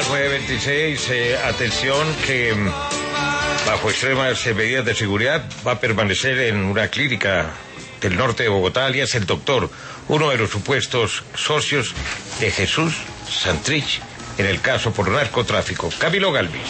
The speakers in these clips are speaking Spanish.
9:26, atención que bajo extremas medidas de seguridad va a permanecer en una clínica del norte de Bogotá, alias El Doctor, uno de los supuestos socios de Jesús Santrich en el caso por narcotráfico. Camilo Galvis.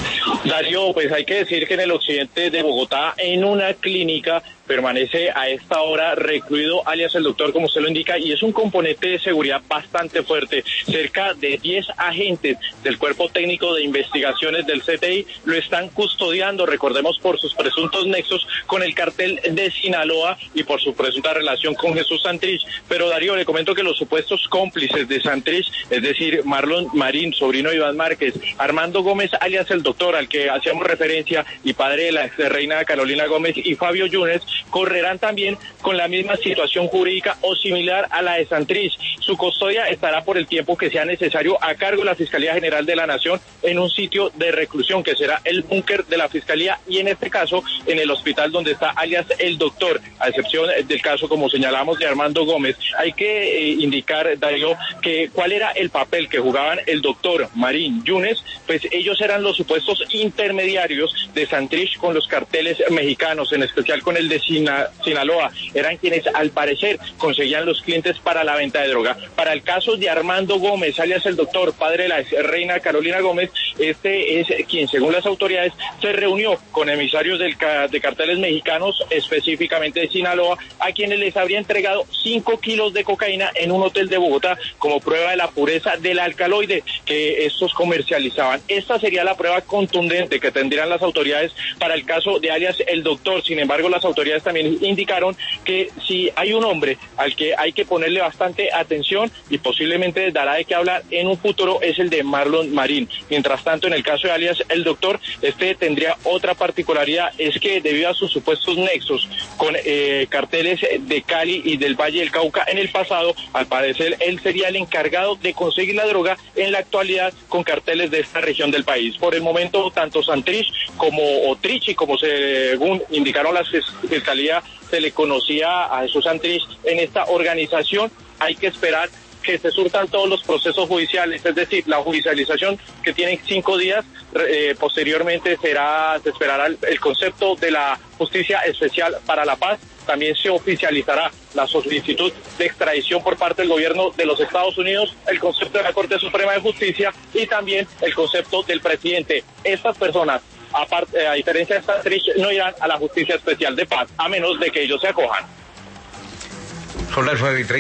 Darío, pues hay que decir que en el occidente de Bogotá, en una clínica, permanece a esta hora recluido alias El Doctor, como usted lo indica, y es un componente de seguridad bastante fuerte. Cerca de 10 agentes del Cuerpo Técnico de Investigaciones del CTI lo están custodiando, recordemos, por sus presuntos nexos con el cartel de Sinaloa y por su presunta relación con Jesús Santrich. Pero Darío, le comento que los supuestos cómplices de Santrich, es decir, Marlon Marín, sobrino de Iván Márquez, Armando Gómez alias El Doctor, al que hacíamos referencia, y padre de la ex reina Carolina Gómez, y Fabio Yunes, correrán también con la misma situación jurídica o similar a la de Santrich. Su custodia estará por el tiempo que sea necesario a cargo de la Fiscalía General de la Nación en un sitio de reclusión que será el búnker de la Fiscalía, y en este caso en el hospital donde está alias El Doctor, a excepción del caso, como señalamos, de Armando Gómez. Hay que indicar, Darío, que cuál era el papel que jugaban El Doctor, Marín, Yunes. Pues ellos eran los supuestos intermediarios de Santrich con los carteles mexicanos, en especial con el de Sinaloa. Eran quienes al parecer conseguían los clientes para la venta de droga. Para el caso de Armando Gómez alias El Doctor, padre de la ex reina Carolina Gómez, este es quien, según las autoridades, se reunió con emisarios de carteles mexicanos, específicamente de Sinaloa, a quienes les habría entregado 5 kilos de cocaína en un hotel de Bogotá como prueba de la pureza del alcaloide que estos comercializaban. Esta sería la prueba contundente que tendrían las autoridades para el caso de alias El Doctor. Sin embargo, las autoridades también indicaron que si hay un hombre al que hay que ponerle bastante atención y posiblemente dará de qué hablar en un futuro, es el de Marlon Marín. Mientras tanto, en el caso de alias El Doctor, este tendría otra particularidad, es que debido a sus supuestos nexos con carteles de Cali y del Valle del Cauca en el pasado, al parecer él sería el encargado de conseguir la droga en la actualidad con carteles de esta región del país. Por el momento, tanto Santrich como Trichi, como según indicaron las Fiscalía, se le conocía a Jesús Santrich en esta organización. Hay que esperar que se surtan todos los procesos judiciales, es decir, la judicialización, que tiene 5 días, posteriormente se esperará el concepto de la Justicia Especial para la Paz. También se oficializará la solicitud de extradición por parte del gobierno de los Estados Unidos, el concepto de la Corte Suprema de Justicia y también el concepto del presidente. Estas personas, a diferencia de Santrich, no irán a la Justicia Especial de Paz, a menos de que ellos se acojan. Son las 9:30.